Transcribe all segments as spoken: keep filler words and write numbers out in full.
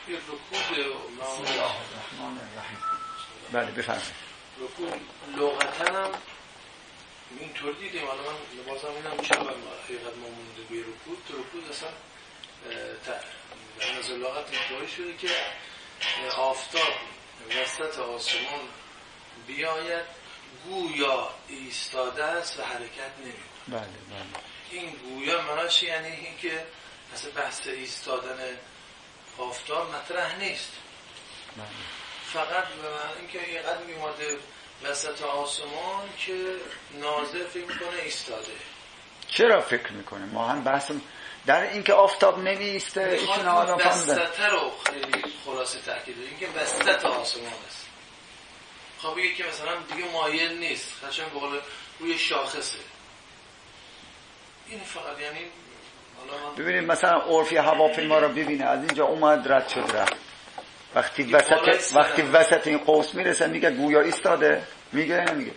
توی رکود بسم الله الرحمن الرحیم. بله بفرمایید. رکود لغتاً هم اینطور دیدیم. حالا من بازم اینم چرا حقیقت ما مونده به رکود، تو رکود اصلا در نظر لغت اینطوری شده که آفتاب وسط آسمان بیاید گویا ایستاده است و حرکت نمی‌کند. بله بله. این گویا معناش یعنی این که اصلا بحث ایستادن آفتاب مطرح نیست. بله. فقط اینکه اینقدر میماده وسط آسمان که ناظر فکر میکنه ایستاده. چرا فکر میکنه؟ ما هم بحث در اینکه آفتاب نمیسته ایشون حالا فهمیدن. وسط رو خیلی خلاصه تاکید داره، اینکه وسط آسمان است. خب بگه که مثلا دیگه مایل نیست، خشن بقول روی شاخصه. این فقط یعنی ببینید مثلا عرفی هواپیما رو ببینه، از اینجا اومد رد شد رفت، وقتی وسط وقتی وسط این قوس میرسه میگه گویا ایستاده؟ میگه نمیگه؟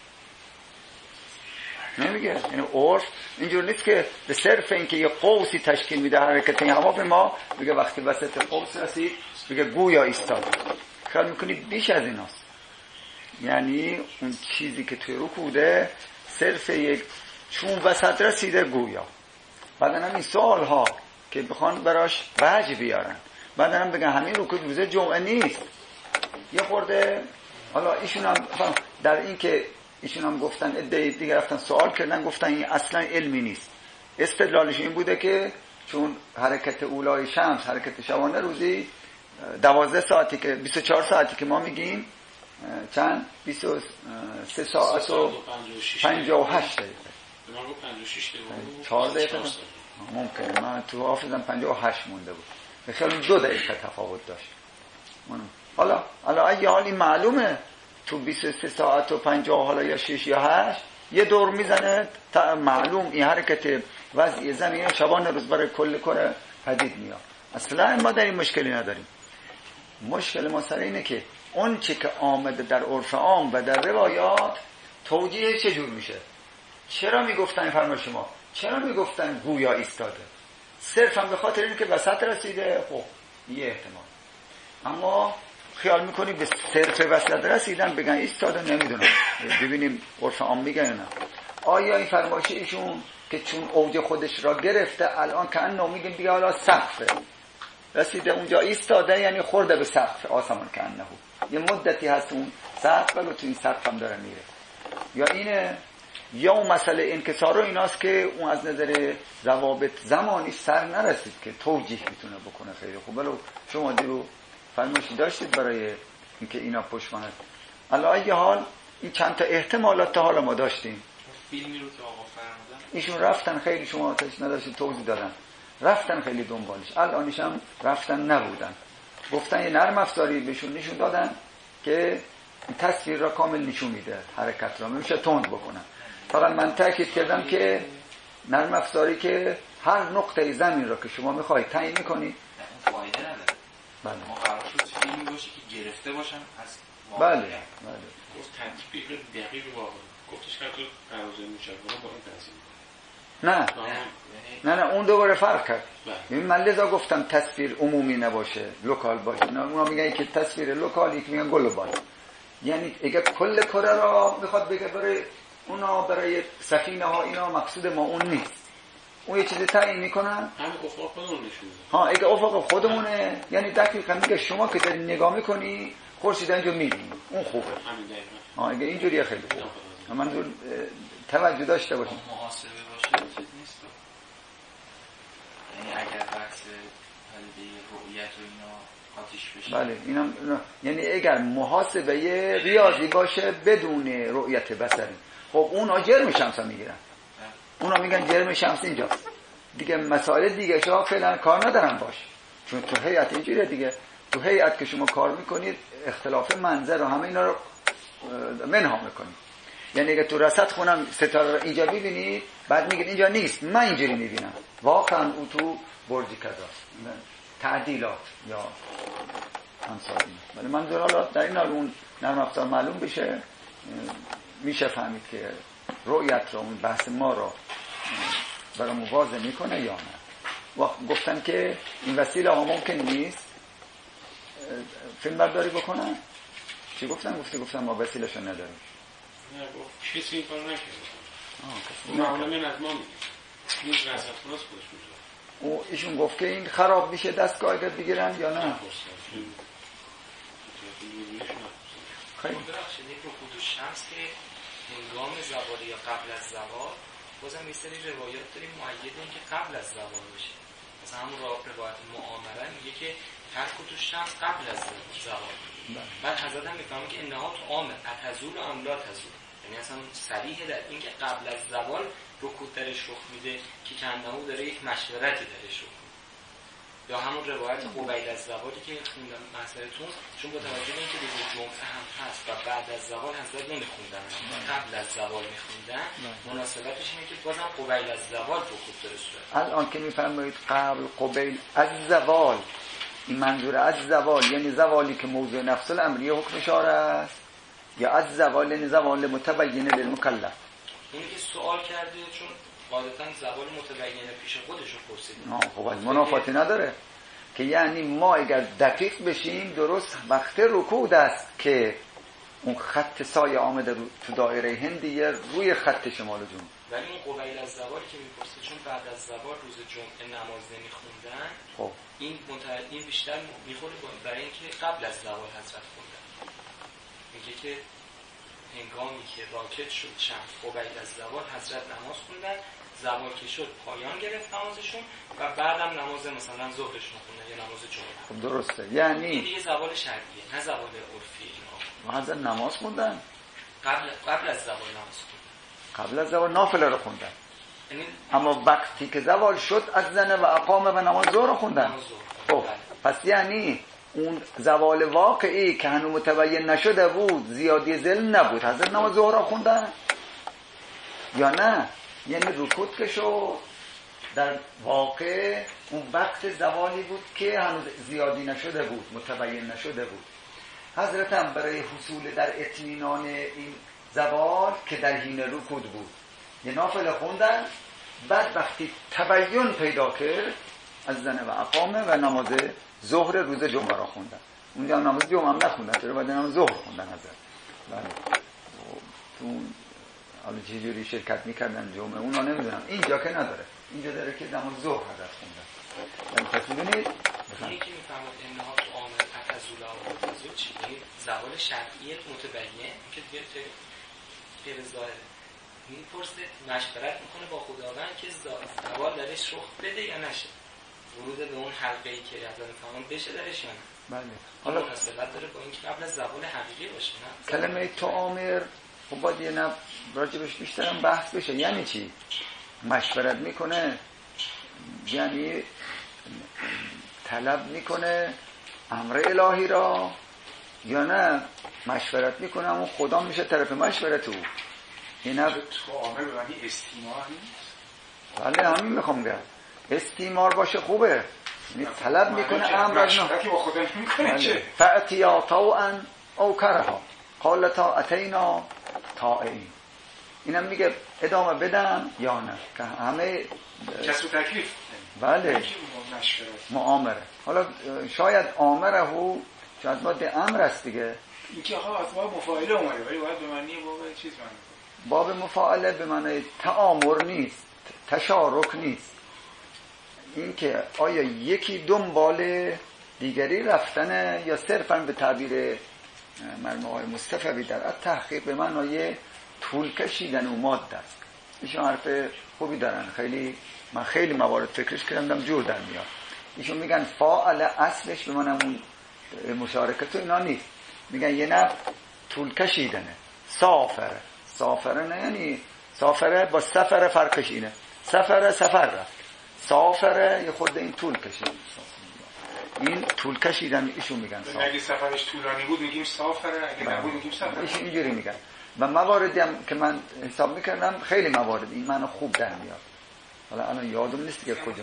نمیگه. یعنی عرف اینجور نیست که به صرف اینکه یه قوسی تشکیل میده حرکت این هواپیما میگه وقتی وسط قوس رسید میگه گویا ایستاده. خیال میکنید بیش از ایناست. یعنی اون چیزی که توی رکوده صرف یک چون وسط رسیده گویا. بعدن هم این سوال ها که بخوان براش وجه بیارن، بعدن هم بگن همین رکود روز جمعه نیست. یه خورده حالا ایشون هم در این که ایشون هم گفتن ادعای دیگه رفتن سوال کردن، گفتن این اصلا علمی نیست. استدلالش این بوده که چون حرکت اولای شمس حرکت شبانه روزی دوازده ساعتی که بیست و چهار ساعتی که ما میگیم چند بیست و سه ساعت و پنجاه و هشت دقیقه چهار دقیقه ممکنه. من تو حافظم پنجاه و هشت مونده بود، خیلی دو دقیقه تفاوت داشت. حالا حالا اگه حالی معلومه تو بیست و سه ساعت و پنجاه حالا یا شش یا هشت یه دور میزنه معلوم این حرکت وضعی زمین شبانه روز برای کل کره پدید میاد. اصلا ما در این مشکلی نداریم. مشکل ما سر اینه که اون چی که آمده در عرف عام و در روایات توجیه چجور میشه. چرا میگفتن فرما شما چرا میگفتن گویا ایستاده؟ صرف هم به خاطر اینه که وسط رسیده. خب یه احتمال. اما خیال میکنی به صرف وسط رسیدن بگن ایستاده؟ نمیدونم. ببینیم عرف عام میگن نه. آیا این فرمایش ایشون که چون اوج خودش را گرفته الان که انو میگیم دیگه حالا سقفه رسیده اونجا ایستاده، یعنی خورده به سقف آسمان که انه یه مدتی هست اون سقف ولی تو این سقف هم داره میره، یا اینه یا اون مسئله انکسار و ایناست که اون از نظر ضوابط زمانی سر نرسید که توجیه میتونه بکنه. خیلی خوب. ولی شما دیرو فرمایشی داشتید برای اینکه اینا پشت کنند. الان یه حال این چند تا احتمالات تا حالا ما داشتیم. فیلمی رو که آقا فرمودن ایشون رفتن خیلی شما آتش نداشتید توضیح دادن، رفتن خیلی دنبالش، الانش هم رفتن نبودن، گفتن یه نرم افزاری بهشون نشون دادن که تصویر را کامل نشون میده، حرکت را میشه تند بکنن. فقط من تاکید کردم که نرم افزاری که هر نقطه زمین را که شما میخواید تعیین میکنید فایده نداره. بله. ما قرار شد فیلمی باشه که گرفته باشن از بله بله. گفت تطبیق دقیق واقعا گفتش که تو قرارداد مشاوره با این تنظیم نه نه نه اون دوباره فرق کرد. ببین من لذا گفتم تصویر عمومی نباشه، لوکال باشه. نه اونا میگن که تصویر لوکال، یک میگن گلوبال. یعنی اگه کل کره را میخواد بگه برای اونا، برای سفینه ها اینا مقصود ما اون نیست. اون یه چیزی تعیین میکنن، همین افق خودمون نشون میده. ها اگه افق خودمونه، یعنی دقیقاً میگه شما که داری نگاه میکنی خورشید اینجا میبینی، اون خوبه. همین دقیقاً. ها اگه اینجوریه خیلی خوبه. منظور توجه داشته باشین. محاسبه باشه چیز نیست. یعنی اگر بحث حل رؤیت و اینا آتیش بشه. بله اینا, اینا یعنی اگر محاسبه ریاضی باشه بدون رؤیت بصری، خب اونا جرم شمس میگیرن. اونا میگن جرم شمس اینجاست. دیگه مسائل دیگه شما فعلا کار ندارن باش. چون تو هیئت اینجوریه دیگه. تو هیئت که شما کار میکنید اختلاف منظر و همه اینا رو منها میکنید. یعنی اگه تو رصد خونم ستاره رو اینجا ببینید بعد میگید اینجا نیست، من اینجوری میبینم، واقعا او تو برج کذاست. تعدیلات یا همسایی. ولی منظور حالا در این حال اون نرم افزار معلوم بشه میشه فهمید که رؤیت رو اون بحث ما رو برای واضح میکنه یا نه. و گفتن که این وسیله ها ممکن نیست فیلم برداری بکنن؟ چی گفتن؟ گفتی گفتن ما وسیله‌شو نداریم. نه گفت کسی این کار نکرده. آه کسی معلومه من از ما میگه. این رصد خلاص خودش میگه. او ایشون گفت که این خراب میشه دستگاه اگر بگیرن یا نه؟ خیلی بخشید یک رکود الشمس که هنگام زوال یا قبل از زوال بازم یه سری روایات داریم مؤید این که قبل از زوال بشه. مثلا همون روایت معامره میگه که رکود الشمس قبل از زوال. بعد حضرت هم میفهمه که انها تو عامه اتزول و املا تزول، یعنی اصلا صریحه در این که قبل از زوال رکود درش رخ میده که کنهو داره یک مشورتی درش رخ میده. یا همون روایت قبیل از زوالی که خوندم مسئله‌تون، چون با توجه به اینکه روز جمعه هم هست و بعد از زوال حضرت نمیخوندن، قبل از زوال میخوندن، مناسبتش اینه که بازم قبیل از زوال رکود داره صورت. الان که میفرمایید قبل قبیل از زوال، این منظور از زوال یعنی زوالی که موضوع نفس الامریه حکم اشاره است یا از زوال یعنی زوال متبین للمکلف؟ اینی که سوال کرده چون عادتاً زوال متبین پیش خودش رو پرسید. نه خب از منافاتی نداره که یعنی ما اگر دقیق بشیم درست وقت رکود است که اون خط سایه آمده رو تو دایره هندیه روی خط شمال و جنوب. ولی اون قبیل از زوال که میپرسه چون بعد از زوال روز جمعه نماز نمیخوندن، خب این متع... این بیشتر میخوره برای اینکه قبل از زوال حضرت خوندن. میگه که هنگامی که راکد شد شمس قبیل از زوال حضرت نماز خوندن، زوال که شد پایان گرفت نمازشون و بعدم نماز مثلا ظهرشون خوندن یا نماز جمعه. خب درسته، یعنی این دیگه زوال شرعیه نه زوال عرفی. اینا حضرت نماز خوندن قبل قبل از زوال نماز خوندن، قبل از زوال نافله رو خوندن، اما وقتی که زوال شد از زنه و اقامه و نماز ظهر خوندن. خب پس یعنی اون زوال واقعی که هنوز متبین نشده بود، زیادی ذل نبود، حضرت نماز ظهر خوندن یا نه؟ یعنی رکود که شد در واقع اون وقت زوالی بود که هنوز زیادی نشده بود، متبین نشده بود. حضرت هم برای حصول در اطمینان این زوال که در حین رکود بود یه نافله خوندن، بعد وقتی تبین پیدا کرد از زنه و اقامه و نماز ظهر روز جمعه را خوندن. اونجا نماز جمعه هم نخوندن، چرا بعد نماز ظهر خوندن حضرت. بله تو حالا چه جوری شرکت میکردن جمعه اونا نمیدونم، اینجا که نداره، اینجا داره که نماز ظهر حضرت خوندن. یعنی پس ببینید اینی که میفهمد انها تو عامل اتزول و اتزول چی؟ یعنی زوال شرعی متبین که دیگه غیر ظاهره. میپرسه مشورت میکنه با خداوند که زوال درش رخ بده یا نشه، ورود به اون حلقه‌ای که حضرت فرمان بشه درش یا نه. بله حالا مناسبت داره با اینکه قبل از زوال حقیقی باشه نه. کلمه تعامر خب باید یه نب راجبش بیشتر هم بحث بشه. یعنی چی؟ مشورت میکنه یعنی طلب میکنه امر الهی را یا نه مشورت میکنه اما خدا میشه طرف مشورت او. این هم تعامر به معنی استیمار نیست؟ بله همین میخوام بگم، استیمار باشه خوبه، یعنی طلب میکنه امر از نه مشورتی با خدا نمیکنه که فأتیا طوعا او کرها قالتا اتینا طائعین. اینم میگه ادامه بدم یا نه که همه کسب و تکلیف. بله معامره. حالا شاید آمره هو شاید باید امر است دیگه، این که آقا از باب مفاعله اومده ولی باید به معنی باب چیز معنی باب مفاعله به معنی تعامر نیست، تشارک نیست. این که آیا یکی دنبال دیگری رفتنه یا صرفاً به تعبیر مرحوم آقای مصطفی در تحقیق به معنای طول کشیدن و ماده است. ایشون حرف خوبی دارن، خیلی من خیلی موارد فکرش کردم جور در میاد. ایشون میگن فاعل اصلش به معنی اون مشارکت و اینا نیست، میگن یه نفع طول کشیدنه. سافره سافره نه یعنی سافره با سفر فرقش اینه، سفر سفر رفت، سافره یه خود این طول کشید. این طول کشیدن ایشون میگن سافر. اگه سفرش طولانی بود میگیم سافره، اگه نبود میگیم سفر. ایشون اینجوری میگن و مواردی هم که من حساب میکردم خیلی موارد این منو خوب در میاد. حالا الان یادم نیست که کجا.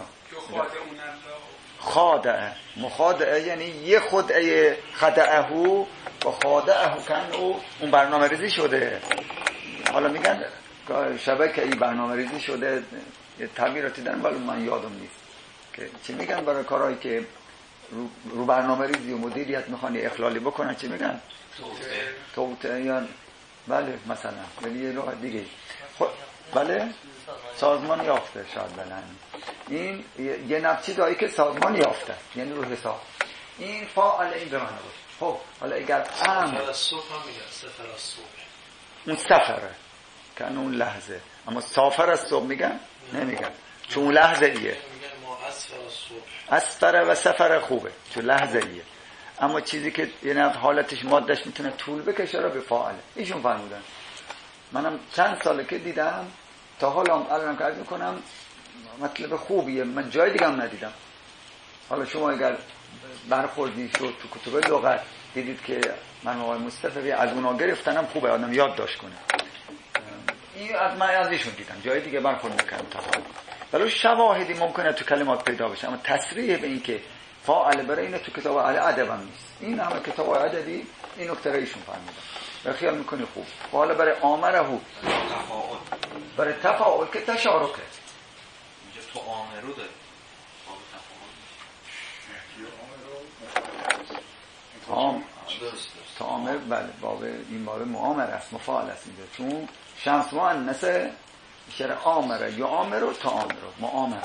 خادعه مخادعه یعنی یه خدعه خدعهو و خادعهو کن او اون برنامه ریزی شده. حالا میگن شبکه ای برنامه ریزی شده، یه تعبیراتی دارن ولی من یادم نیست که چی میگن برای کارهایی که رو, رو برنامه ریزی و مدیریت میخوان اخلالی بکنن چی میگن؟ توته یا بله مثلا یعنی یه لغت دیگه خب بله سازمان یافته شاید بلند این یه نفچی دایی که سازمان یافته یعنی رو حساب این فاعل این به من باشه. خب حالا اگر ام سفر از صبح هم میگن سفر از صبح اون سفره که اون لحظه اما سافر از صبح میگن نمیگن چون اون لحظه ایه میگن ما اسفر از صبح اسفر و سفر خوبه چون لحظه ایه اما چیزی که یه نفع حالتش مادش میتونه طول بکشه را به فاعله ایشون فرمودن منم چند ساله که دیدم تا حالا الانم که عرض میکنم مطلب خوبیه من جای دیگه هم ندیدم حالا شما اگر برخوردی شد تو کتب لغت دیدید که من آقای مصطفی از اونا گرفتنم خوبه آدم یاد داشت کنه این از من از ایشون دیدم جای دیگه برخورد میکنم تا حالا ولی شواهدی ممکنه تو کلمات پیدا بشه اما تصریح به این که فاعل برای اینه تو کتاب ادب هم نیست این همه کتاب ادبی این نکته رو ایشون فرمودن و خیال میکنی خوب و حالا برای آمره تفاعل برای تفاعل که تشارکه اینجا تو آمرو داره تام تامر بله باب این باب معامر است مفاعل است اینجا چون شمس مؤنث میشه آمره یا آمر و تامر معامره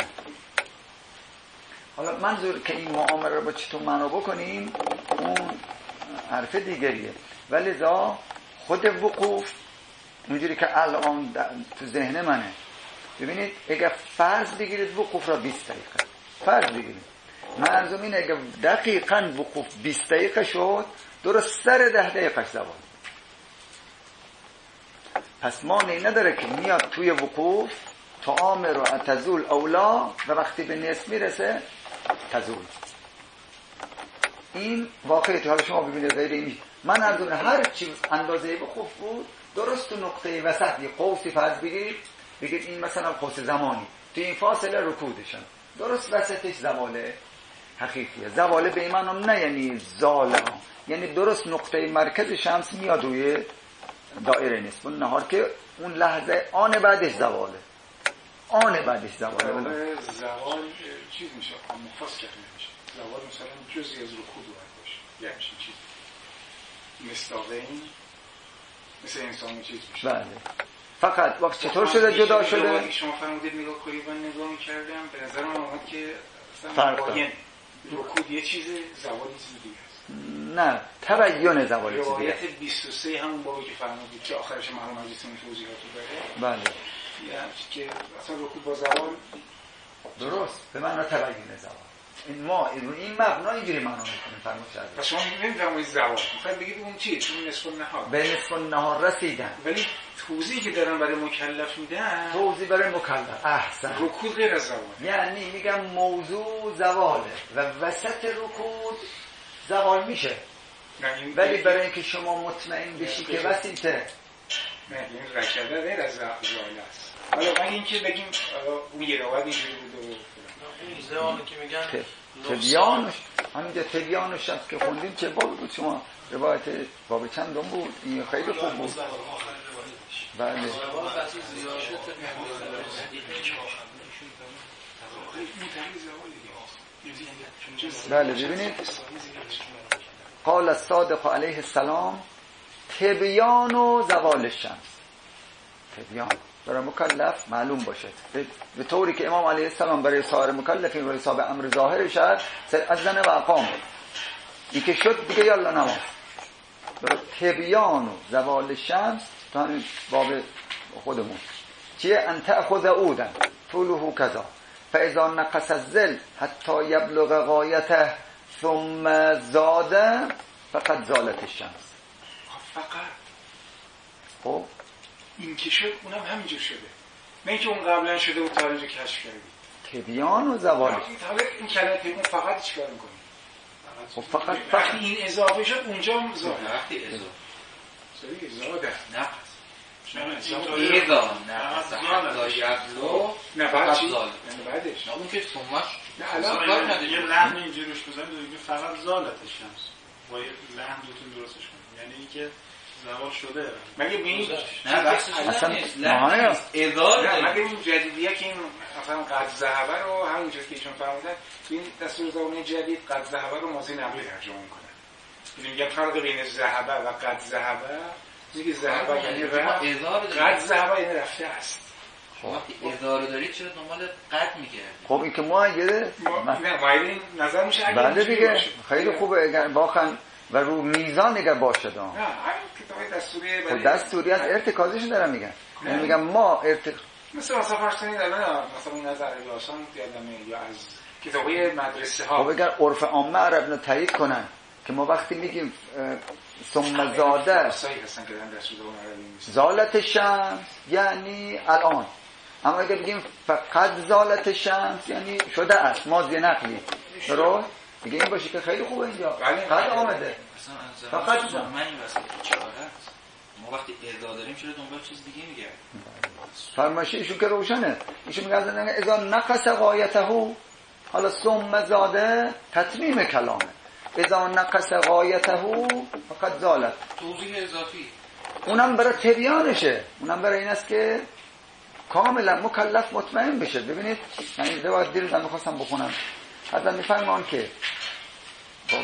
حالا منظور که این معامره رو با چطور معنا بکنیم اون حرف دیگریه ولی ذا خود وقوف اونجوری که الان تو ذهن منه ببینید اگر فرض بگیرید وقوف را بیست دقیقه فرض بگیرید منظوم اینه اگر دقیقاً وقوف بیست دقیقه شد درست سر ده دقیقه زوال پس مانعی نداره که میاد توی وقوف تا آمر و تزول اولا و وقتی به نصف میرسه تزول این واقعیت حالا شما ببینید غیر این من اردونه هر چی اندازه وقوف بود درست تو نقطه وسط یه قوسی فرض بگیرید بگید این مثلا قوس زمانی تو این فاصله رکودشن درست وسطش زواله حقیقیه زواله به ایمان هم نه یعنی زاله یعنی درست نقطه مرکز شمس میاد روی دایره نصف اون نهار که اون لحظه آن بعدش زواله آن بعدش زواله زوال چیز میشه مفاس کرده میشه زوال مثلا جزئی از رکود باشه یه همچین چیز مستاقین مثل انسان چیز میشه بله فقط وقت چطور شده جدا شده شما فرمودید نگاه کنید من نگاه میکردم به نظر من اومد که فرق داره رکود یه چیز زوال چیز دیگه است نه تبیین زوال چیز دیگه روایت بیست و سه همون بابی که فرمودید که آخرش معلوم از اسم توضیحاتو داره بله یعنی که اصلا رکود با زوال درست به معنی تبیین زوال این ما این مبنا اینجوری معنا میکنیم فرمود شده پس شما نمیفهمید زوال میخواید بگید اون چیه اون نصف النهار به نصف النهار رسیدن ولی توضیحی که دارن برای مکلف میدن توضیح برای مکلف احسن رکود غیر از زوال یعنی میگم موضوع زواله و وسط رکود زوال میشه ولی برای اینکه شما مطمئن بشی که وسیع‌تره نه این رکده غیر از زوال است حالا من این که بگیم اون یه روایت اینجوری بوده و این زوال که میگن تبیانش همینجا تبیانش هست که خوندیم چه باب بود شما روایت باب چندم بود این خیلی خوب بود بله بله ببینید قال الصادق علیه السلام تبیان و زوال الشمس تبیان برای مکلف معلوم باشه به طوری که امام علیه السلام برای سایر مکلفین و حساب امر ظاهر شد از زن و اقام این که شد دیگه یالا نماز برای تبیان و زوال الشمس تا همین باب خودمون چیه انت اخذ اودن طوله کذا فاذا نقص الظل حتی یبلغ غایته ثم زاد فقط زالت الشمس فقط خب این که شد اونم همینجور شده نه اینکه اون قبلا شده و تاریخ کشف کردی تبیان و زوال این کلمه اون فقط چیکار می‌کنی خب فقط وقتی این اضافه شد اونجا هم زاد وقتی اضافه سری زاده نقص ایضا نقص حتی یبلو نه بعد چی؟ زال نه بعدش نه اون که سمش نه الان یه لحن اینجوری روش بزنید دیگه فقط زالت شمس با یه لحن دوتون درستش کنید یعنی اینکه زوال شده مگه ببین نه بحثش اصلا نیست. ماهانه نه اداره نه داریم. مگه این جدیدیه که این مثلا قد ذهبه رو همونجوری که ایشون فرمودن این دستور زبانی جدید قد ذهبه رو ماضی نقلی ترجمه میکنن. میگن فرق بین ذهبه و قد ذهبه میگه ذهبه یعنی رفت، قد ذهبه یعنی رفته است. وقتی اداره دارید چرا دنبال قد میگردید؟ خب این که معیده نه معیده نظر میشه اگه بله دیگه خیلی خوبه اگر واقعا و رو میزان اگر باشه دام نه همین کتاب دستوری خب دستوری از ارتکازش دارم میگن یعنی میگم ما ارتک مثل مثلا فرض کنید الان مثلا این نظر الهاشان یادمه یا از کتابای مدرسه ها خب اگر عرف عامه عرب رو تایید کنن که ما وقتی میگیم ثم زاده صحیح هستن که در دستور زبان عربی نیست زالت شمس یعنی الان، اما اگر بگیم فقط زالت شمس یعنی شده است ماضی نقلی درست دیگه این باشه که خیلی خوبه اینجا قد آمده فقط من این وسط چاره است. ما وقتی ادعا داریم چرا دنبال چیز دیگه میگردیم؟ فرمایش ایشون که روشنه. ایشون میگه اذا نقص غایته، حالا ثم زاده تتمیم کلامه، اذا نقص غایته فقط زالت توضیح اضافی، اونم برای تبیانشه، اونم برای این است که کاملا مکلف مطمئن بشه. ببینید من این روایت دیروزم میخواستم بخونم، حضرت میفرمان که خب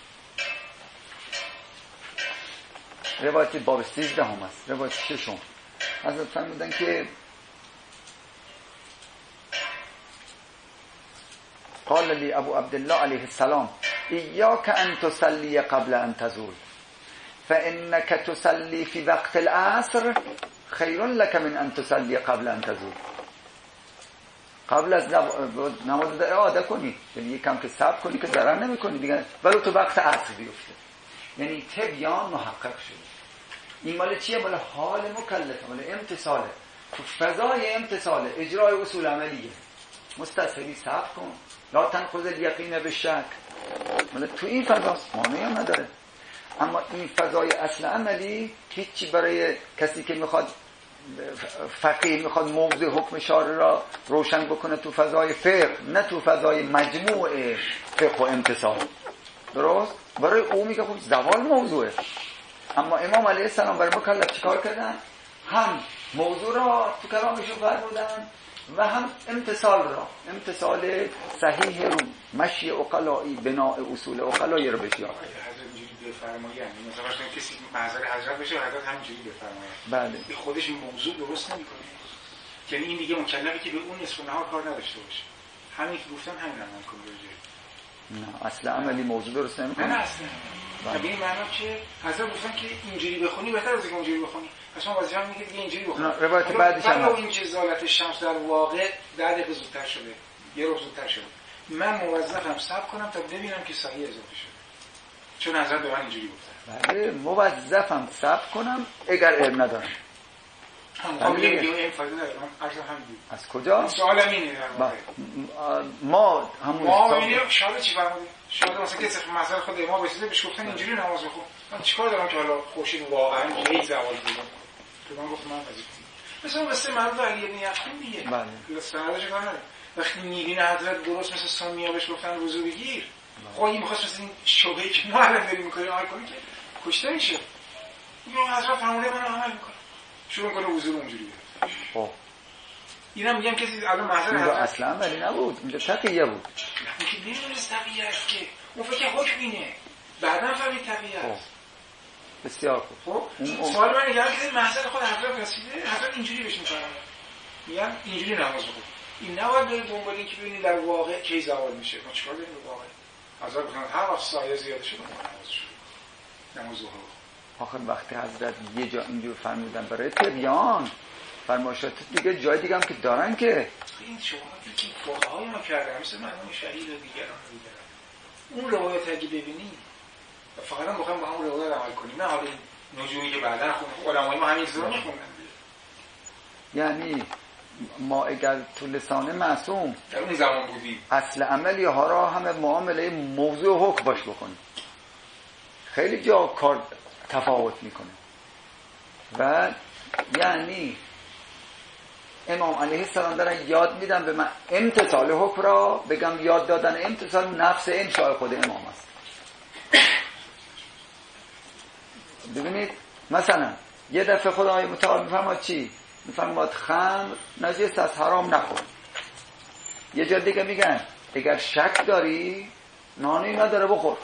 روایت باب سیزده هم است، روایت ششم حضرت فرمودن که قال لی ابو عبدالله علیه السلام ایاک ان تصلی قبل ان تزول فانک تصلی فی وقت العصر خیر لك من ان تصلی قبل ان تزول. قبل از نماز اعاده کنی، یعنی یکم که صبر کنی که ضرر نمی کنی دیگه، ولو تو وقت عصر بیفته. یعنی تبیان محقق شده. این مال چیه؟ مال حال مکلفه، مال امتصاله، تو فضای امتصاله، اجرای اصول عملیه. مستصحبی صبر کن، لا تنقض الیقین بالشک، مال تو این فضا مانعی هم نداره. اما این فضای اصل عملی هیچی برای کسی که میخواد فقیه میخواد موضوع حکم شارع را روشن بکنه تو فضای فقه، نه تو فضای مجموع فقه و امتصال. درست؟ برای او میگه خب زوال موضوعه. اما امام علیه السلام برای مکلف چیکار کردن؟ هم موضوع را تو کلامشون فرمودن و هم امتصال را، امتصال صحیح رو مشی عقلایی، بناء اصول عقلایی رو بشیا. بفرمایند مثلا وقتی کسی معذر حضرت بشه حضرت همینجوری بفرمایند بله به خودش این موضوع درست نمیکنه، یعنی این دیگه مکلفه که به اون نصف نهار کار نداشته باشه، همین که گفتم همین عمل کنه دیگه. نه اصلا عملی موضوع درست نمیکنه. نه اصلا ببین معنا که حضرت گفتن که اینجوری بخونی بهتر از اینکه اونجوری بخونی، اصلا وظیفه میگه دیگه اینجوری بخونی. روایت بعدش هم این که زالت شمس در واقع ده دقیقه زودتر شده، یه روز زودتر شده، من موظفم صبر کنم تا ببینم که صحیح اضافه شده، چون حضرت به من اینجوری گفتن. بله موظفم صبر کنم اگر علم ندارم. هم دیگه این فایده نداره، من عرض همین. از کجا؟ سوالم اینه در واقع. ما همون ما میبینیم شاید چی فرمودیم؟ شاید مثلا کسی مثلا خود ما بسیده بهش گفتن اینجوری نماز بخون. من چیکار دارم که حالا خورشید واقعا یه زوال بگم؟ تو من گفتم من وظیفه. مثلا مثل مرد علی ابن یقین دیگه. بله. استعدادش کار نداره. وقتی میبینه حضرت درست مثل سامیا بهش گفتن وضو بگیر. خب این می‌خواست مثلا این شبهه‌ای که ما الان داریم می‌کنیم عمل کنیم که کشته میشه. میگه حضرت فرموده من عمل می‌کنم. شروع کنه وضو اونجوری گرفت. خب اینم میگم کسی الان محضر حضرت اصلا ولی نبود، اینجا تقیه بود. نه که نمی‌دونست تقیه است که اون فکر حکم اینه. بعداً فهمید تقیه است. بسیار خوب. خب سوال من اینه که محضر خود حضرت رسیده، حضرت اینجوری بهش می‌فرمایند. میگم اینجوری نماز بخون. این نباید برید دنبال این که ببینید در واقع کی زوال میشه. ما چیکار داریم به واقع؟ حضرت گفتن هر وقت سایه زیاده شد نماز شد. نماز ظهر. آخر وقتی حضرت یه جا اینجور فرمودن برای تبیان فرمایشات دیگه جای دیگه هم که دارن که این شما که فقهای ما کردن مثل مرحوم شهید و دیگران دیگران اون روایت اگه ببینی فقط هم بخوایم با همون روایت عمل کنیم، نه حالا این نجومی که بعداً خوندن علمای ما همین چیزا میخوندن. یعنی ما اگر تو لسان معصوم در اون زمان بودیم اصل عملی ها را همه معامله موضوع حکم باش بکنیم، خیلی جا کار تفاوت میکنه. و یعنی امام علیه السلام دارن یاد میدن به من امتصال حکم را، بگم یاد دادن امتصال نفس انشاء خود امام است. ببینید مثلا یه دفعه خدای متعال میفرماد چی؟ میفرماد خمر نجس از حرام نخور. یه جا دیگه میگن اگر شک داری نانی نداره بخور.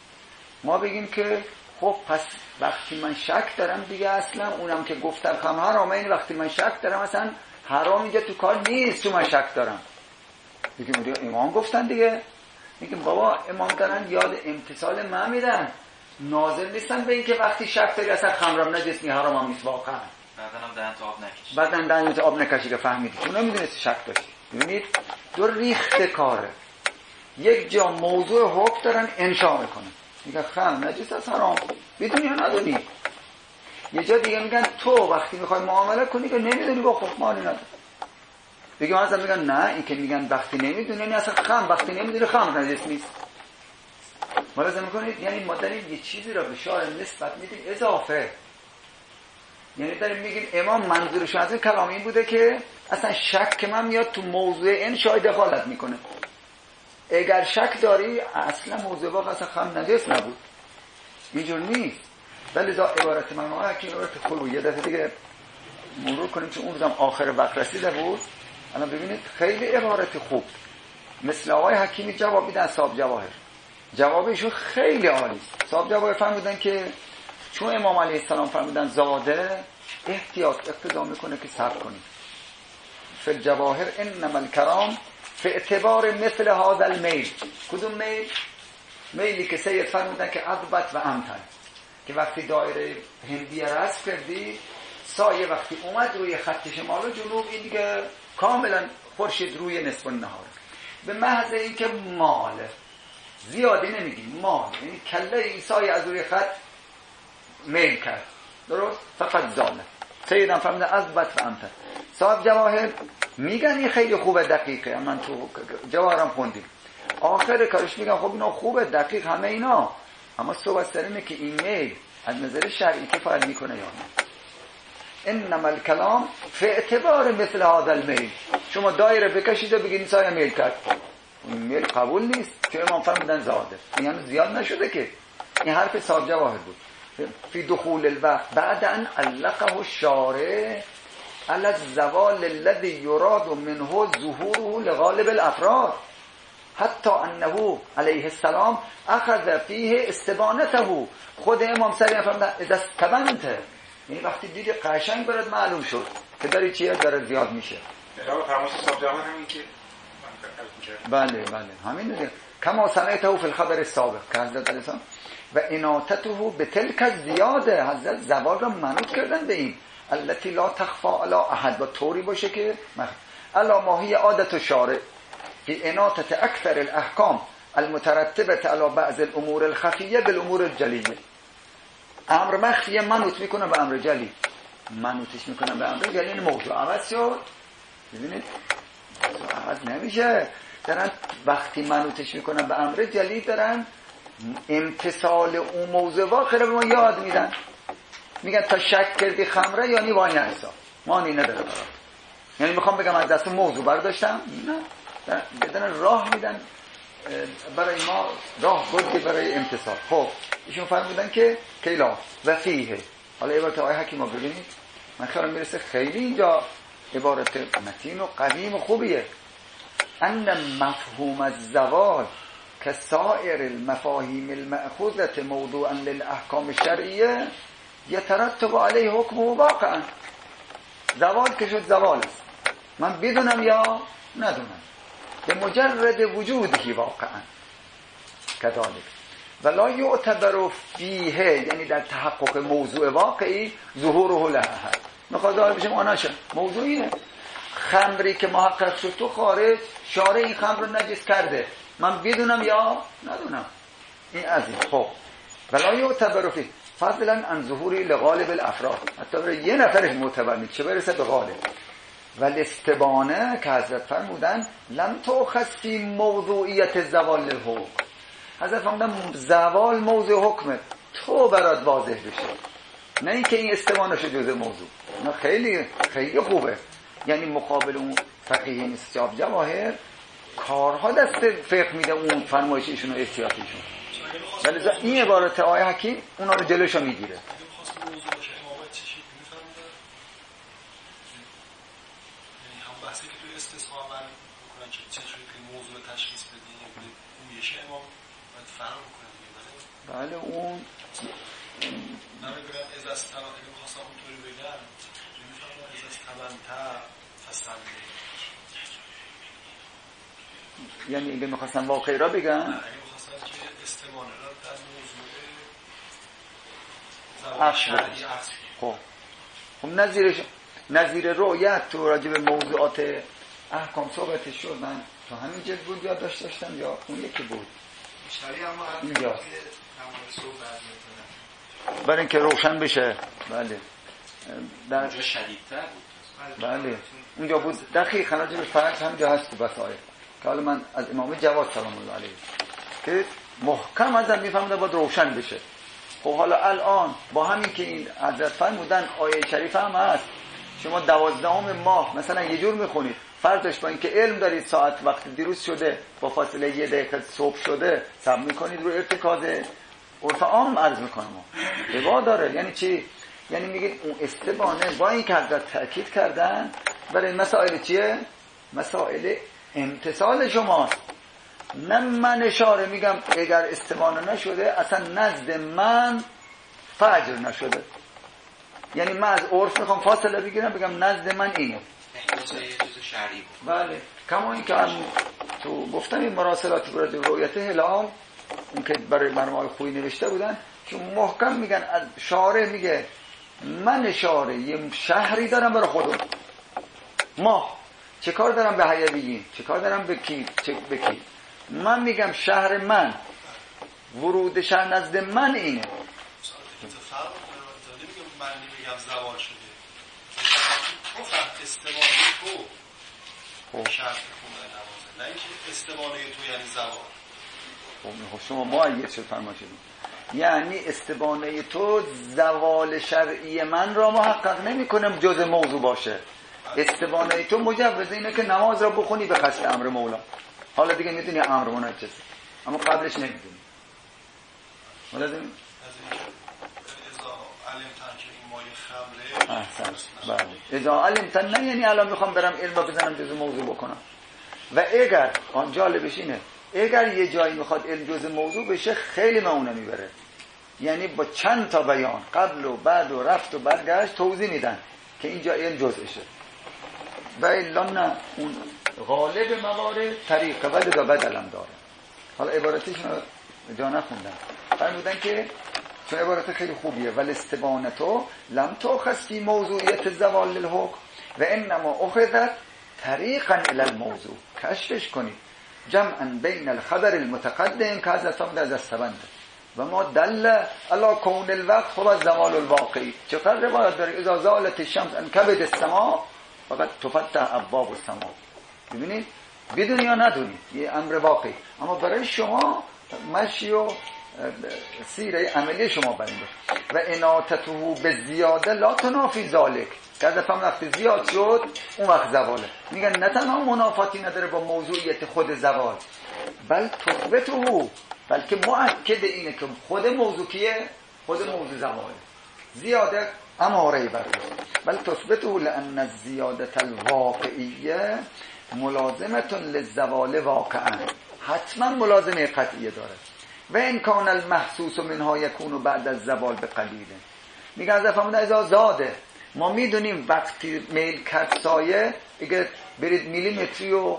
ما بگیم که خب پس وقتی من شک دارم دیگه اصلا اونم که گفتم خمر حرامه، این وقتی من شک دارم اصلا حرام اینجا تو کار نیست چون من شک دارم. بگیم دیگه امام گفتن دیگه. میگیم بابا امام دارن یاد امتثال من میدن، ناظر نیستن به این که وقتی شک داری اصلا خمرم نجس نی حرامم نیست واقعا. بعدن هم دهنت آب نکشی. بعدن دهنت آب نکشی که فهمیدی چون نمیدونستی شک داشتی. ببینید دو ریخت کاره. یک جا موضوع حکم دارن انشاء میکنن، میگن خمر نجس از حرام بدونی یا ندونی. یه جا دیگه میگن تو وقتی میخوای معامله کنی که نمیدونی بخور مالی نداره. دیگه مثلا میگن نه این که میگن وقتی نمیدونی یعنی اصلا خمر وقتی نمیدونی خمر نجس نیست. ملاحظه میکنید یعنی ما داریم یه چیزی را به شارع نسبت میدیم اضافه. یعنی داریم میگیم امام منظورشون از این کلام این بوده که اصلا شک که من میاد تو موضوع انشاء دخالت میکنه. اگر شک داری اصلا موضوع واقع اصلا خمر نجس نبود، اینجور نیست. ولی ذا عبارت من ما که عبارت خوبه یه دفعه دیگه مرور کنیم چون اون روزم آخر وقت رسیده بود. الان ببینید خیلی عبارت خوب مثل آقای حکیمی جواب میدن صاحب جواهر، جوابشون خیلی عالی است. صاحب جواهر فرمودن که چون امام علیه السلام فرمودن زاده احتیاط اقتضا میکنه که صبر کنید. فی الجواهر انما الکرام فی اعتبار مثل هذا المیل. کدوم میل؟ میلی که سید فرمودن که اضبط و امتن، که وقتی دایره هندی رسم کردی سایه وقتی اومد روی خط شمال و جنوب این دیگه کاملا خورشید روی نصف النهار. به محض اینکه مال زیادی نمیگیم مال یعنی کله عیسی از روی خط میل کرد درست فقط زاله. سیدم فرمودن اضبط و امتن. صاحب جواهر میگن این خیلی خوبه دقیقه، من تو جواهرم خوندیم آخر کارش میگن خب اینا خوبه دقیق همه اینا، اما صحبت سر اینه که این میل از نظر شرعی کفایت میکنه یا نه. انما الکلام فی اعتبار مثل هذا المیل. شما دایره بکشید و بگید سایه میل کرد، این میل قبول نیست چون امام فرمودن زاده. این یعنی زیاد نشده که. این حرف صاحب جواهر بود. فی دخول الوقت بعد ان علقه الشارع على الزوال الذي يراد منه ظهوره لغالب الافراد حتی انه علیه السلام اخذ فیه استبانته. خود امام سریع فرمودن اذا استبنت، یعنی وقتی دیدی قشنگ برات معلوم شد که داری چیه داره زیاد میشه. جواب فرمایش صاحب جواب همین که بله بله همین دیگه. کما سمعته فی الخبر السابق که حضرت علیه السلام و اناتته به تلک زیاده، حضرت زوال را منوط کردن به این التي لا تخفى على احد، با طوری باشه که الا ما هي عادت الشارع في اناتة اكثر الاحكام المترتبه على بعض الامور الخفيه بالامور الجليه. امر مخفی منوط میکنه به امر جلی، منوطش میکنه به امر جلی. این موضوع عوض شد. ببینید عوض نمیشه، دارن وقتی منوطش میکنن به امر جلی دارن امتصال اون موضوع واقعه به ما یاد میدن. میگن تا شک کردی خمره یعنی وای نرسا مانی نداره برات. یعنی میخوام بگم از دست موضوع برداشتم نه، بدن راه میدن برای ما، راه گذاری برای امتصال. خب ایشون فرمودن که کیلا و فیه. حالا عبارت آقای حکیم رو ببینید، من خیالم میرسه خیلی اینجا عبارت متین و قویم و خوبیه. ان مفهوم الزوال كسائر المفاهیم المأخوذة موضوعا للأحکام الشرعیه یترتب علیه حکم واقعا. زوال که شد زوال است، من بدونم یا ندونم به مجرد وجودی واقعا کذالک ولا یعتبر فیه، یعنی در تحقق موضوع واقعی ظهوره له. میخواد ظاهر بشیم آناشه موضوع اینه. خمری که محقق شد تو خارج شارع این خمر رو نجس کرده، من بدونم یا ندونم این از این. خب ولا یعتبر فیه فضلا عن ظهوری لغالب الافراد، حتی برای یه نفرش معتبر نیست چه برسه به غالب. ولی استبانه که حضرت فرمودن لم تؤخذ فی موضوعیت زوال الحکم. حضرت فرمودن زوال موضوع حکمه تو برات واضح بشه، نه اینکه این استبانه شد جزء موضوع. نه خیلی خیلی خوبه. یعنی مقابل اون فقیه مثل صاحب جواهر کارها دست فقه میده اون فرمایش ایشون و احتیاطیشون. ولی این عبارت آیه حکیم اونا رو جلوشو میگیره. چجوری که موضوع تشخیص بدیم گویش امام باید فهم کنیم. بله اون نمیگرد از از طبعا اگه بخواستم اونطوری بگم نمیفهمم از از طبعا تا فستنده یعنی اگه میخواستم واقعی را بگم اگه بخواستم که استمانه را در موضوع شرعی عکس خب خب نظیر نظیر رؤیت تو راجع به موضوعات احکام صحبت شد. من تو همین جد بود یا داشت داشتم یا اون یکی بود شرعی اما اینجا صحبت برای اینکه روشن بشه. بله در اونجا شدیدتر بود. بله اونجا بود دقیقاً راجع به فرض همجا هست تو بسائل که حالا من از امام جواد سلام الله علیه که محکم ازم میفهمده باید روشن بشه. خب حالا الان با همین که این حضرت فرمودن آیه شریف هم هست شما دوازدهم ماه مثلا یه جور میخونید فرضش با اینکه علم دارید ساعت وقت دیروز شده با فاصله یه دقیقه صبح شده صبر میکنید رو ارتکاز عرف عام عرض میکنم روا داره. یعنی چی؟ یعنی میگید اون استبانه با این که حضرت تأکید کردن برای مسائل چیه؟ مسائل امتصال شماست. نه من اشاره میگم اگر استبانه نشده اصلا نزد من فجر نشده. یعنی من از عرف میخوام فاصله بگیرم بگم نزد من اینه. احتیاط یه چیز شرعی بود. بله کما این که هم تو گفتم این مراسلاتی برای رؤیت هلال این که برای مرمای خویی نوشته بودن که محکم میگن از شارع میگه من شارع یه شهری دارم برای خودم ما چه کار دارم به حیویین چه کار دارم به کی چه به کی من میگم شهر من ورود شهر نزد من اینه. اتفاق نمیگم من نمیگم زوال شده تو فهم استبانه تو خب شرط خوندن نمازه نه اینکه استبانه تو یعنی زوال. خب شما معید شد فرماشید یعنی استبانه تو زوال شرعی من را محقق نمی کنم جز موضوع باشه. استبانه تو مجوز اینه که نماز را بخونی به قصد امر مولا. حالا دیگه میدونی امر مولا چیه اما قبلش نمیدونی. حالا دونی احسن بله اذا علمتن نه یعنی الان میخوام برم علم بزنم جز موضوع بکنم. و اگر آن جالبش اینه اگر یه جایی میخواد علم جز موضوع بشه خیلی معونه میبره. یعنی با چند تا بیان قبل و بعد و رفت و برگشت توضیح میدن که اینجا علم جزشه. و الا نه اون غالب موارد طریقه ولی دا بدلم داره. حالا عبارتش رو جا نخوندم فرمودن که چون عبارت خیلی خوبیه ولی استبانتو لم تأخذ فی موضوعیت زوال للحکم و انما اخذت طریقا الی الموضوع. کشفش کنید جمعا بین الخبر المتقدم که حضرت فرمود از استبنده و ما دل علی کون الوقت خب از زوال الواقعی. چقدر روایت داره اذا زالت الشمس ان کبد السماء فقط تفتح ابواب السماء. ببینید بدون یا ندونید یه امر واقعی اما برای شما مشی و سیره عملی شما بریم و اناتته به زیاده لا تنافی ذالک که از افهم وقتی زیاد شد اون وقت زواله. میگن نه تنها منافاتی نداره با موضوعیت خود زوال بل تثبته بلکه مؤکد اینه که خود موضوع کیه؟ خود موضوع زواله. زیاده اماره برده بل تثبته لان الزیادت الواقعیه ملازمت للزوال واقعا حتما ملازمه قطعیه داره. و این کان المحسوس منها یکون بعد از زوال به قلیله. میگه از افهمونه ازا زاده ما میدونیم وقتی میل کرد سایه اگه برید میلیمتری و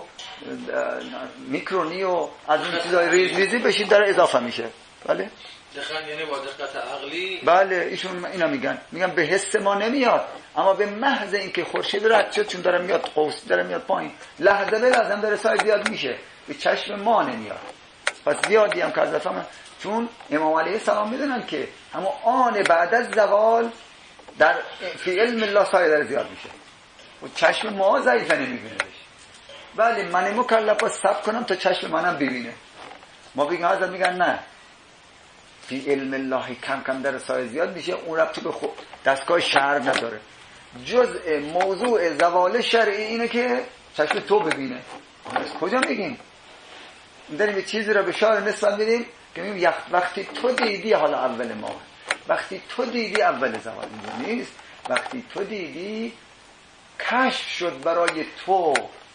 میکرونی و از اون چیزای ریز ریزی بشید داره اضافه میشه. بله دقیقاً یعنی با دقت عقلی بله ایشون اینا میگن میگن به حس ما نمیاد اما به محض اینکه خورشید رد شد چون داره میاد قوس داره میاد پایین لحظه به لحظه داره سایه زیاد میشه به چشم ما نمیاد. پس زیادی هم که از دفعه چون امام علیه السلام میدونن که اما آن بعد از زوال در فی علم الله سایه داره زیاد میشه و چشم ما ضعیفه نمیبینه بشه. بله من مکلف با صبر کنم تا چشم منم ببینه. ما بگیم حضرت میگن نه فی علم الله کم کم در سایه زیاد میشه اون ربطی به خود دستگاه شرع نداره. جزء موضوع زوال شرعی اینه که چشم تو ببینه. کجا میگیم داریم یه چیزی را به شارع نسبت میدیم که میگیم وقتی تو دیدی حالا اول ما وقتی تو دیدی اول زوال نیست وقتی تو دیدی کشف شد برای تو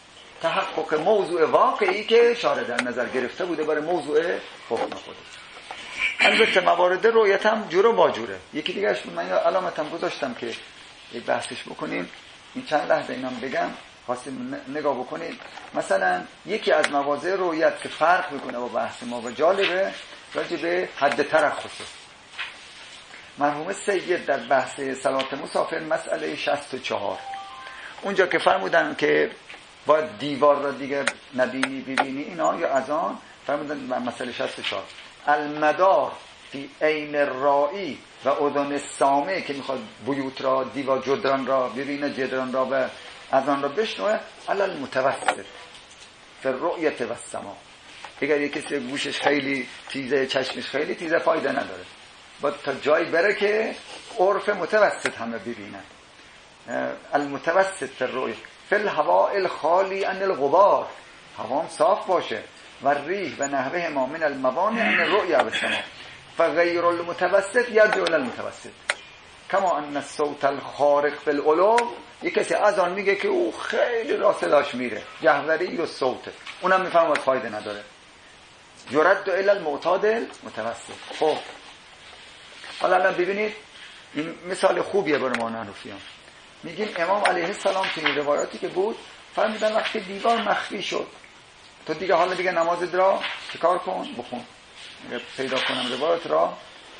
تحقق موضوع واقعی که شارع در نظر گرفته بوده برای موضوع حکم خودش. البته موارد رؤیت هم جور و باجوره. یکی دیگهش من علامتم گذاشتم که یک بحثش بکنیم. این چند لحظه اینم بگم خواستیم نگاه بکنید. مثلا یکی از مواضع رؤیت که فرق میکنه با بحث ما و جالبه راجع به حد ترخصه. مرحوم سید در بحث صلات مسافر مسئله شصت و چهار اونجا که فرمودن که باید دیوار را دیگه نبینی ببینی اینا یا از آن فرمودن مسئله شصت و چهار المدار فی عین الرائی و اذن السامع که میخواد بیوت را دیوار جدران را ببینه جدران را و از آن را بشنوه علل متوسط فی الرؤیت و السماع. اگر یک کسی گوشش خیلی تیزه چشمش خیلی تیزه فایده نداره، باید تا جایی بره که عرف متوسط همه ببینن. المتوسط فی الرؤیت فی الهواء الخالی عن الغبار، هوام صاف باشه و ریح و نحوه ما من الموانع عن الرؤیا و السماع فغیر المتوسط یرجع الی المتوسط کما ان الصوت الخارق فی العلو. یک کسی از آن میگه که او خیلی را صداش میره جهوری و صوته، اونم میفهمه فایده نداره. یرد الی المعتاد المتوسط. خب حالا الان ببینید این مثال خوبیه برای ما نحنفیان. میگیم امام علیه السلام تو این روایاتی که بود فرمودن وقتی دیوار مخفی شد تو دیگه حالا دیگه نمازت را چیکار کن؟ بخون. پیدا کنم روایت را.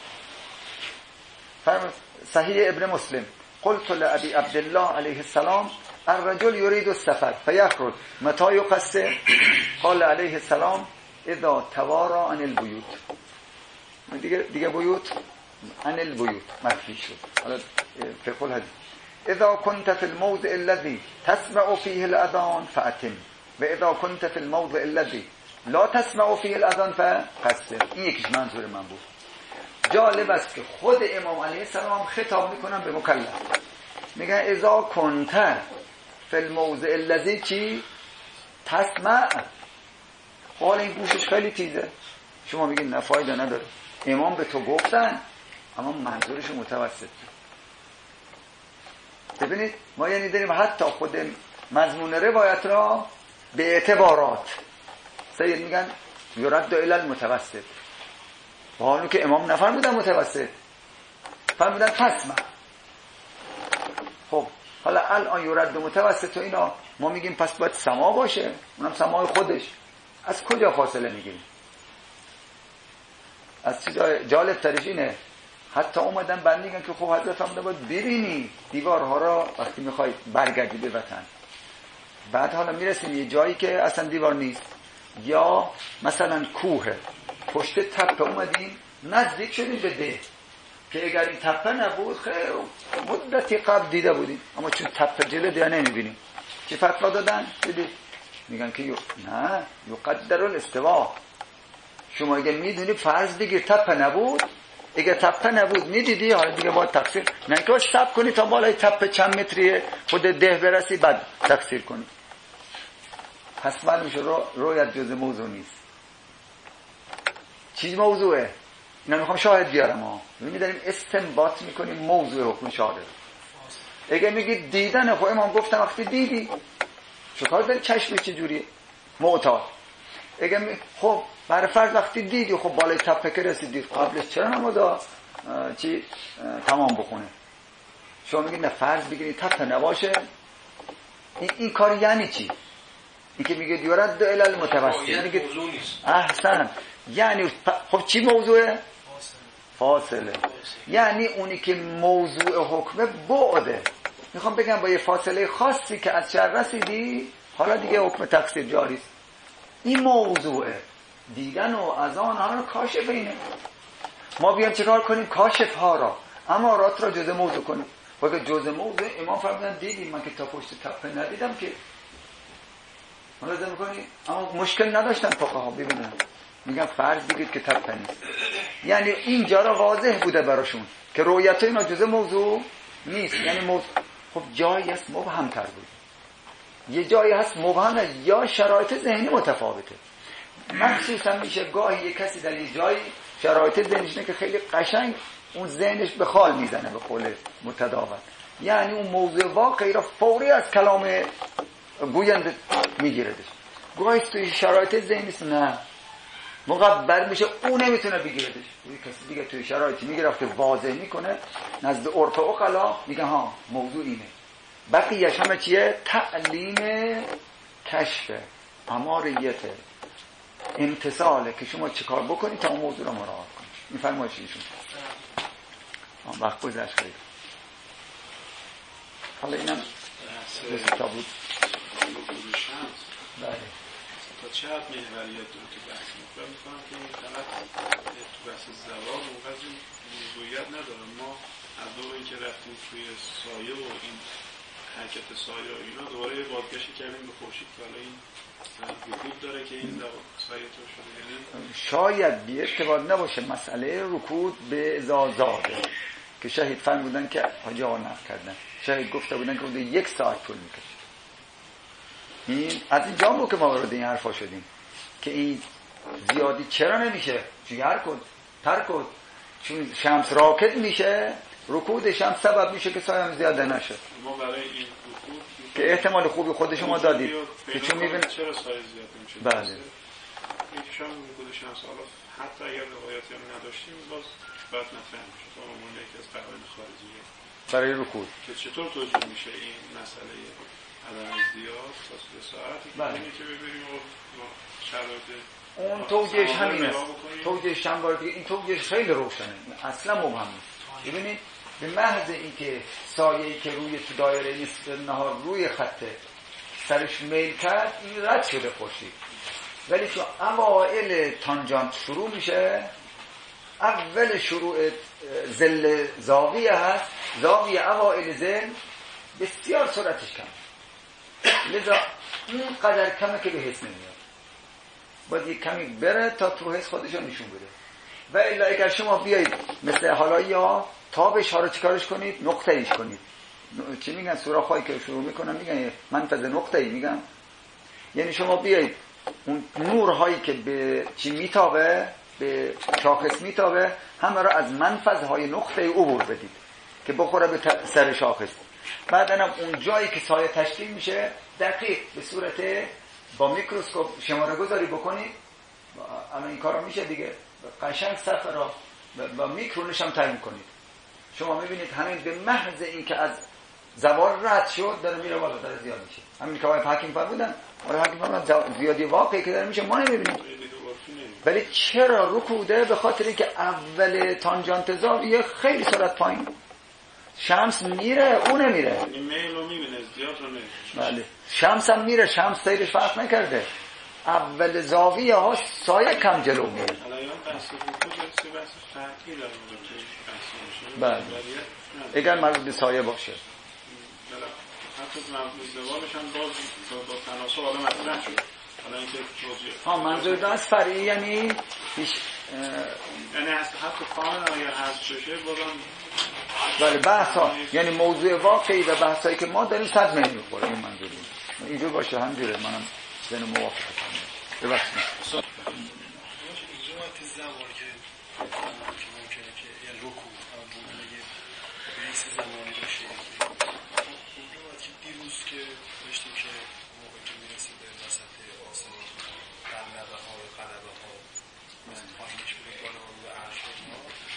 فرمود صحیح ابن مسلم قلت لأبي عبدالله علیه السلام الرجل يريد السفر فيخرج متى يقصر قال علیه السلام اذا توارى عن البيوت. دیگه دیگه بیوت عن البيوت مخفی شد. حالا فقه الحدیث اذا كنت في الموضع الذي تسمع فيه الاذان فاتم و اذا كنت في الموضع الذي لا تسمع فيه الاذان فقصر. این یکیش منظور من بود. جالب است که خود امام علیه السلام خطاب میکنن به مکلف، میگن اذا كنت في الموضع الذي چی تسمع. حالا این گوشش خیلی تیزه، شما میگین نه فایده نداره، امام به تو گفتن اما منظورش متوسط. ببینید ما یعنی داریم حتی خود مضمون روایت را به اعتبارات سید میگن یرد الی المتوسط، با حالی که امام نفرمودن متوسط، فرمودن تسمع. خب حالا الان یرد متوسط و اینا ما میگیم پس باید سما باشه، اونم سماع خودش. از کجا فاصله میگیریم؟ از چیزا جالب ترش اینه حتی اومدن بند میگن که خب حضرت هم باید ببینی دیوارها را وقتی میخوای برگردی به وطن. بعد حالا میرسیم یه جایی که اصلا دیوار نیست، یا مثلا کوه پشت تپه اومدیم نزدیک شدیم به ده که اگر این تپه نبود خیلی مدتی قبل دیده بودیم، اما چون تپه جلو دیگه نمیبینیم. چی فتوا دادن؟ دیدید میگن که یو... نه یقدر الاستوا. شما اگه میدونی فرض دیگه تپه نبود، اگه تپه نبود میدیدی حالا دیگه باید تقصیر نه که سب کنی تا بالای تپه چند متریه خود ده برسی بعد تقصیر کنی. پس معلوم میشه رو رویت جز موضوع نیست. چیز موضوعه؟ اینا میخوام شاهد بیارم ها. میداریم استنباط میکنیم موضوع حکم شاهد. اگه میگید دیدن خب امام گفتم وقتی دیدی چطور داری چشمی چجوریه؟ معتاد. اگه می... خب برای فرض وقتی دیدی خب بالای تپه که رسیدی قبلش چرا نمادا چی تمام بخونه؟ شما میگید نه فرض بگیرید تپه نباشه. این, این کار یعنی چی؟ این که میگه یرد الی المتوسط میگه احسن، یعنی خب چی موضوعه؟ فاصله. یعنی اونی که موضوع حکمه بعده. میخوام بگم با یه فاصله خاصی که از شر رسیدی حالا دیگه حکم تقصیر جاری است. این موضوعه. دیدن و از آن ها رو کاشف اینه. ما بیان چکار کنیم؟ کاشف ها را امارات را جزء موضوع کنیم. وقتی جزء موضوع امام فرمودن دیدیم، من که تا پشت تپه ندیدم که ملاحظه میکنی؟ اما مشکل نداشتن فقها ببینن میگن فرض بگید که تپه نیست. یعنی اینجا را واضح بوده براشون که رؤیت اینا جزء موضوع نیست. یعنی موضوع خب جایی هست مبهم تر بود، یه جایی هست مبهمه یا شرایط ذهنی متفاوته. مخصوصا میشه گاهی یه کسی در یه جایی شرایط ذهنیش که خیلی قشنگ اون ذهنش به خال میزنه به قول متداول، یعنی اون موضوع واقعی را فوری از کلام گوینده میگیردش. گاهی توی شرایط ذهنی است نه مقبل میشه اون نمیتونه بگیردش. یه کسی دیگه توی شرایطی میگرفت که واضح میکنه نزد عرف و عقلا میگه ها موضوع اینه. بقیه‌اش همه چیه؟ تعلیم کشف اماریت امتصاله که شما چیکار بکنید تا اون موضوع رو مراعات کنید. این فرمایش ایشون. وقت گذشت خیلی. حالا اینم دوستا بود. بله. تا چه حد محوریت داره تو بحث مطلب میکنم که این فقط تو بحث زوال اونقدر موضوعیت نداره. ما از دوری که رفتیم توی سایه و این حرکت سایه و اینا دوباره بازگشت کردیم به خورشید که حالا این وجود داره که این سایه تو شده. یعنی شاید بی ارتباط نباشه مسئله رکود به زازاده که شهید فهم بودن که حاجی آقا نفت کردن. شهید گفته بودن که بوده یک ساعت طول میکشه. این از اینجا بود که ما وارد این حرفا شدیم که این زیادی چرا نمیشه؟ جگر کن تر کن چون شمس راکد میشه رکود شمس سبب میشه که سایه هم زیاده نشه. ما برای این رکود که احتمال خوبی خود شما دادید که چون میبینه چرا سایه زیاد نمیشه. بله یکیشون رکود شمس حالا حتی اگر روایاتی هم نداشتیم باز باید نفهم میشه تو همون یکی از قوانین خارجیه برای رکود که چطور توجیه میشه این مسئله عدم ازدیاد فاصله ساعت. بله. اینی که ببینیم ما شرایط اون توجیهش همین است. توجیهش هم باید این توجیهش خیلی روشنه اصلا مبهم نیست. ببینید به محض اینکه سایه‌ای که روی تو دایره نیست نهار روی خط سرش میل کرد این رد شده خورشید. ولی چون اوائل تانجانت شروع میشه اول شروع ظل زاویه هست زاویه اوائل ظل بسیار سرعتش کم لذا این قدر کمه که به حس نمیاد باید یک کمی بره تا تو حس خودشو نشون بده. و الا اگر شما بیایید مثل حالایی ها تابش ها رو چیکارش کنید نقطه ایش کنید. چی میگن سوراخ هایی که شروع میکنن میگن منفذ نقطه ای میگن یعنی شما بیایید اون نورهایی که به چی میتابه به شاخص میتابه همه را از منفذ های نقطه ای عبور بدید که بخوره به سر شاخص. بعدن اون جایی که سایه تشکیل میشه دقیق به صورت با میکروسکوپ شماره گذاری بکنید. الان این کارا میشه دیگه قشنگ صفحه را با میکرونش هم تعیین کنید. شما میبینید همین به محض این که از زوال رد شد داره میره بالا داره زیاد میشه. همین که آقای حکیم فرمودن آقای حکیم فرمودن زیادی واقعی که داره میشه ما نمیبینیم. ولی چرا رکوده؟ به خاطر اینکه اول تانجانت زاویه خیلی سرعت پایین شمس میره اون نمیره. این میل رو میبینه زیاد رو نمیشه. بله شمس هم میره شمس سیرش فرق نکرده اول زاویه ها سایه کم جلو میره. حالا این بحث رکود سه بحث فرقی داره بله اگر مربوط به سایه باشه حتی مربوط زوالش هم باز با تناسب حالا مطرح شد. حالا اینکه توضیح ها منظور دارم از فرعی یعنی هیچ یعنی حتی کامل اگر حذف بشه بازم بله بحث ها یعنی موضوع واقعی و بحث هایی که ما داریم صد میل میخوره. این منظور اینجور باشه همجوره منم زن موافق کنم ببخشید اینجا وقت زمان که ممکنه که یعنی رکو اگه ریس زمانی باشه اونجا وقت که دیروز که داشتیم که موقع که میرسیم به وسط آسمان قلبه ها و قلبه ها پایینش بریم بالا رو به عرش ها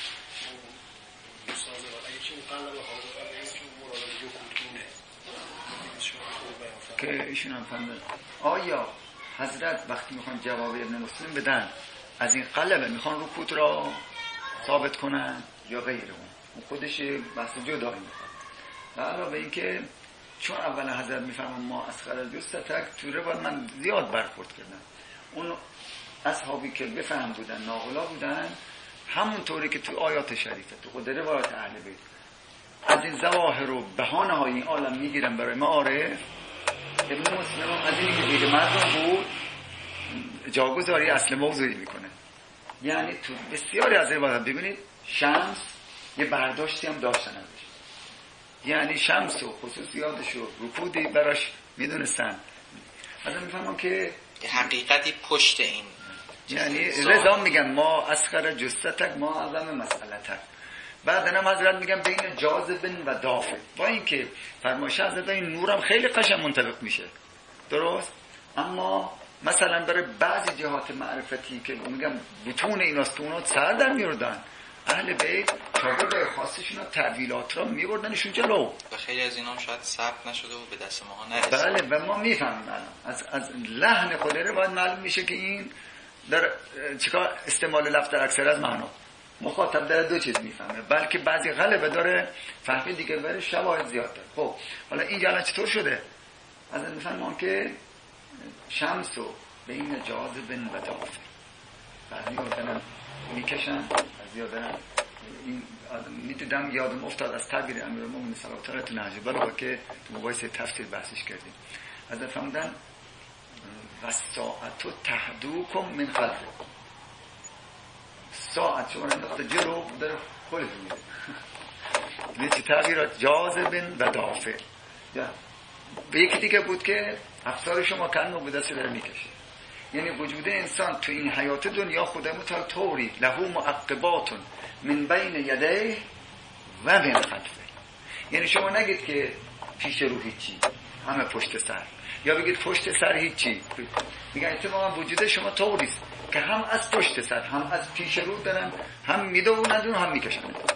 سازه و اگه که اون قلبه ها رو اگه که اون مراد رکودونه دیروز شما خود بیان که ایشون هم فهمده آیا حضرت وقتی میخوان جواب ابن مسلم بدن از این قلبه میخوان رکود را ثابت کنن یا غیر اون اون خودش بحث جدایی میخواد. و علاوه این که چون اول حضرت میفهمم ما اسخر الجثتک تو روایت من زیاد برخورد کردم اون اصحابی که بفهم بودن ناقلا بودن همونطوری که تو آیات شریفه تو خود روایات اهل بیت از این ظواهر و بهانه های این عالم میگیرن برای معارف. ابن مسلم از این که دید مردم بود جاگذاری اصل موضوعی میکنه. یعنی تو بسیاری از روایات ببینید شمس یه برداشتی هم داشتن ازش یعنی شمس و خصوصیاتش و رکودی براش میدونستن. مثلا میفهمم که حقیقتی پشت این یعنی رضا میگن ما اسخر جثتک ما اعظم مسئلتک. بعد هم حضرت میگن بین جاذب و دافع با اینکه فرمایش حضرت این نورم خیلی قشنگ منطبق میشه درست؟ اما مثلا برای بعضی جهات معرفتی که میگم بتون ایناست، اونا سر در میوردن، اهل بیت شاگردای خاصشون تعویلات را میبردنشون جلو. و خیلی از اینا هم شاید ثبت نشده و به دست ما نرسید. بله و ما میفهمیم الان از از لحن خود روایت معلوم میشه که این در چیکار استعمال لفظ در اکثر از معنا مخاطب در دو چیز میفهمه، بلکه بعضی غلبه داره فهمی دیگه بره شواهد زیاد داره. خب حالا اینجا الان چطور شده؟ از این میفهمم که شمس و بین جاذب و دافع بعضی آدم میکشن، بعضی آدم این میدیدم یادم افتاد از تعبیر امیرالمومنین صلوات الله علیه نهج البلاغه که تو مباحث تفسیر بحثش کردیم، از فهمیدن و ساعت و تهدوکم من خلفه، ساعت شما انداخته جلو داره خودت میده این چه تعبیرات جاذب و دافع. به یکی دیگه بود که افسار شما کنو به دست داره میکشه، یعنی وجود انسان تو این حیات دنیا خدا متعال طوری له معقبات من بین یدیه و من خلفه، یعنی شما نگید که پیش رو هیچی همه پشت سر، یا بگید پشت سر هیچی، میگن اتفاقا وجود شما طوریست که هم از پشت سر هم از پیش رو دارن، هم میدونند و هم میکشند.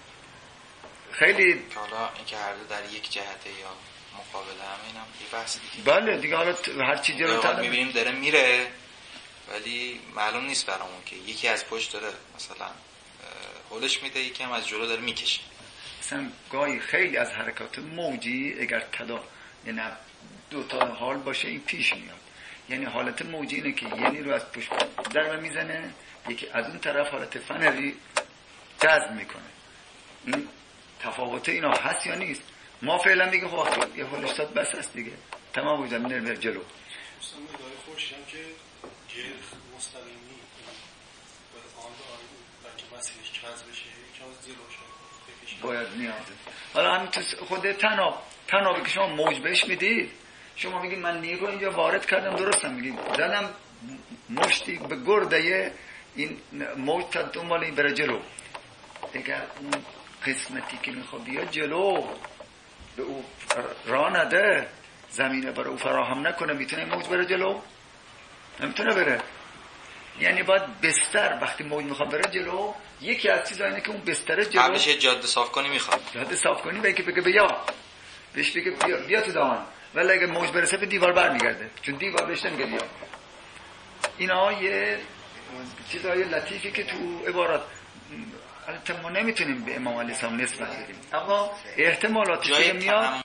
خیلی حالا اینکه هر دو در یک جهته یا مقابل هم اینم یه بحث دیگه. بله دیگه حالا هر چی جلوتر میبینیم داره میره ولی معلوم نیست برامون که یکی از پشت داره مثلا هولش میده، یکی هم از جلو داره میکشه. مثلا گاهی خیلی از حرکات موجی اگر تدا یعنی دو تا حال باشه این پیش میاد، یعنی حالت موجی اینه که یعنی رو از پشت در میزنه، یکی از اون طرف حالت فنری جذب میکنه. این تفاوت اینا هست یا نیست؟ ما فعلا میگه خب یه حالش داد بس است دیگه تمام وجود میره جلو. مثلا ندای خوشیم که گرخ مستقیمی و آن داره بلکه مسیرش کز بشه یکی از زیرو شد باید نیازه. حالا همین تو خود تناب تنابی که شما موج بهش میدید، شما میگید من نیرو اینجا وارد کردم، درستم میگید زدم مشتی به گرده این موج تا دنبال این بره جلو، اگر اون قسمتی که میخواد بیا جلو به او راه نده، زمینه برای او فراهم نکنه، میتونه موج بره جلو؟ نمیتونه بره. یعنی باید بستر وقتی موج میخواد بره جلو، یکی از چیزا اینه که اون بستر جلو قبلش جاده صاف کنی میخواد جاده صاف کنی بگه بگه بیا بهش بگه بیا, بیا تو دهان، ولی اگه موج برسه به دیوار برمیگرده چون دیوار بهش نمیگه بیا. اینا یه چیزای لطیفی که تو عبارات البته ما نمیتونیم به امام علیه السلام نسبت بدیم، اما احتمالاتی که میاد